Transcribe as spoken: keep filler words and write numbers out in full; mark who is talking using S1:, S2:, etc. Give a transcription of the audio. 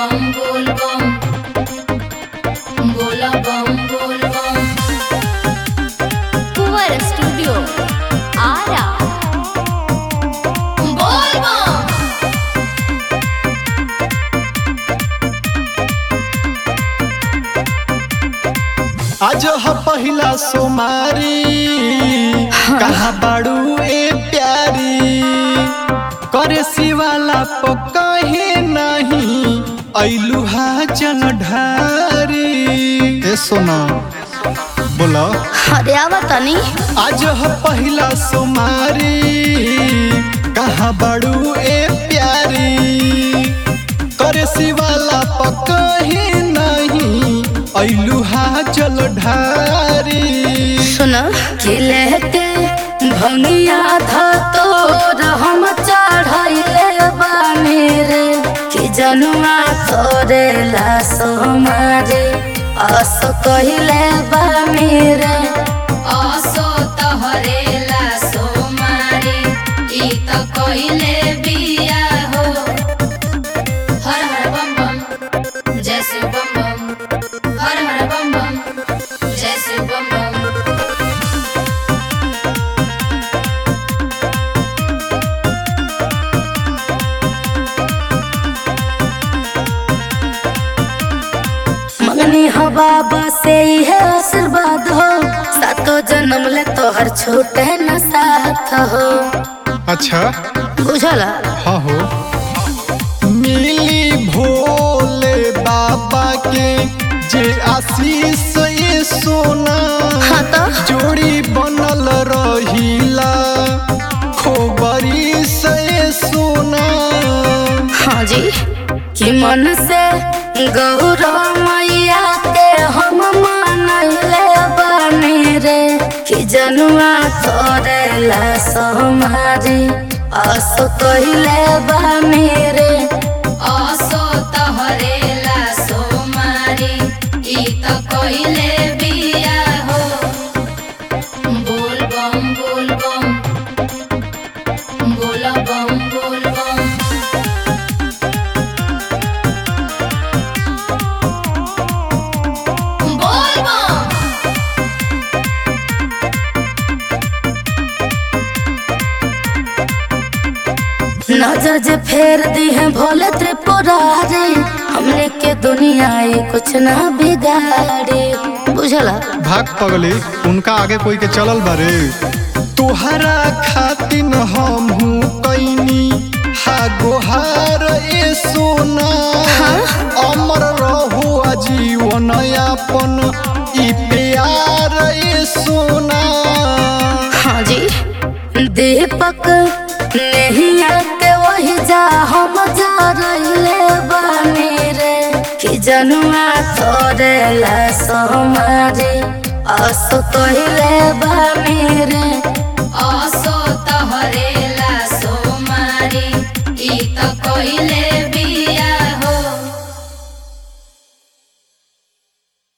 S1: बम बोल बम बोला बम बोल बम। कुंवर स्टूडियो आरा बोल बम।
S2: आज ह पहिला सोमारी कहा बाड़ू ए प्यारी करे सिवाला पकहे नहीं ऐलू हा जन ढारी। ए सोना बोला
S1: अरे आवतनी
S2: आज ह पहिला सोमारी कहा बाड़ू ए प्यारी करे सिवाला पकहे नहीं ऐलू हा जल ढारी।
S1: सुन खिलते भंगिया था तोर हम चढ़ाइले बानी रे कि जनुआ तोरे लासो मारे आसो कहिले बानी रे आसो तोहरे लासो मारे ई तो कहिले बिया हो। हर हर बम बम जय शिव बम बम हर हर बम बम जय शिव बम बम। मंगनी हो बाबा से है आशीर्वाद हो सातों जन्म ले तोहर छूटे न साथ हो।
S2: अच्छा
S1: बुझला
S2: हाँ हो मिली भोले बाबा के जे आशीष ये सोना
S1: हाँ तो
S2: जोड़ी बनल रहीला खोबरी से सोना।
S1: हाँ जी कि मन से गौरव मैया के हम मानले बानी रे कि जनुआ तोरे लासो मारी आसो कहिले बानी रे आसो तोहरे लासो मारी ई तो कहिले बिया हो। बोल बम बोल बम बोला बम बोल बम। बोल बम नजर जे फेर दी है भोले त्रिपुरारी हमने के दुनिया ये कुछ ना बिगाड़ी। बुझला
S2: भाग पगली उनका आगे कोई के चलल बारे तुहरा खातिन हम हूँ कैनी हा गोहार ए सोना अमर रहो आजीवन यापन ई प्यार ए सोना।
S1: हाँ जी दीपक नहीं आके वही जा हम जा रहिले बानी रे कि जनुआ तोरे लासो मारी आसो कहिले बानी रे